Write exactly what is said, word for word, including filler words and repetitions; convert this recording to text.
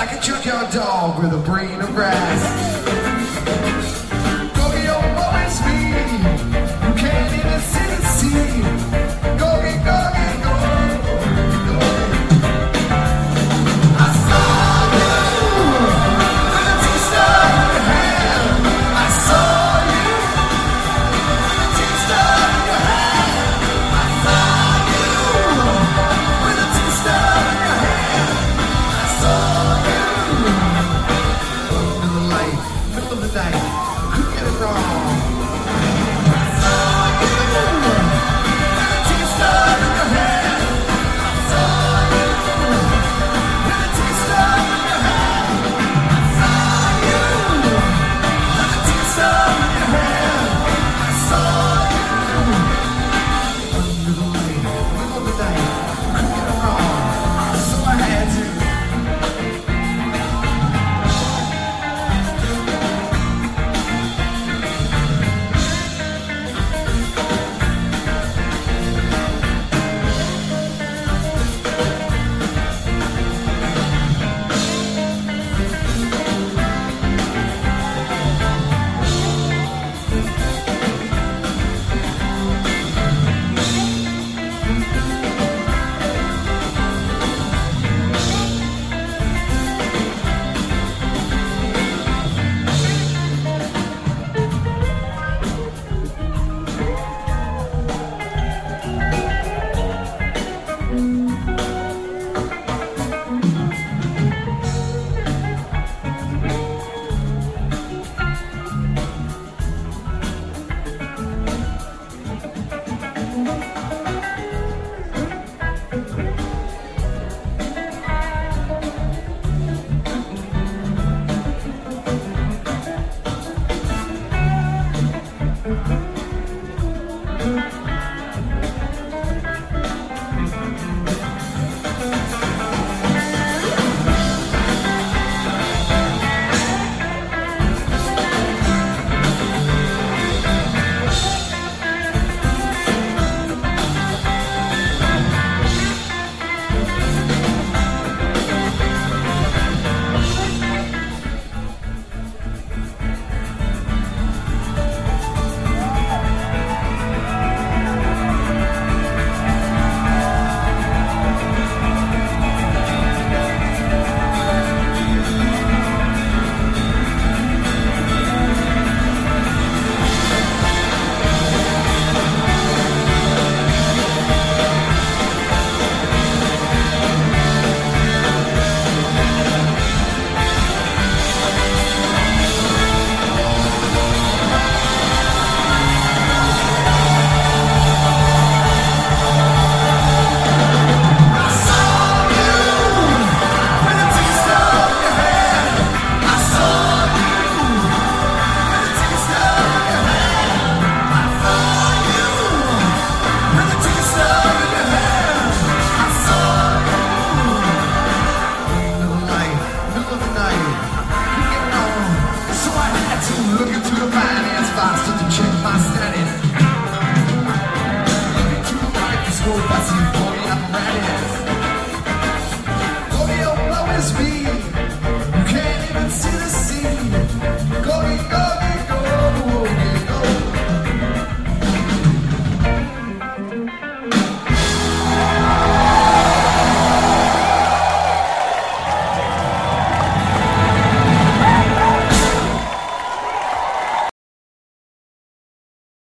like a junkyard dog with a brain of brass. Gogi, oh, woe is me. You can't even see the sea. Gogi, gogi, gogi, gogi. I saw you with a taste of your hand. I saw you with a taste of your hand. I saw you with a taste of your hand. I saw you. Middle of the light, middle of the night, couldn't get it wrong. I saw you with a taste of your hand. I saw you with a taste of your hand. I saw you with a taste of your hand. I saw you. Under the light, middle of the night, couldn't get it wrong. So I had to. Finance box to check my status. Into the microscope, I see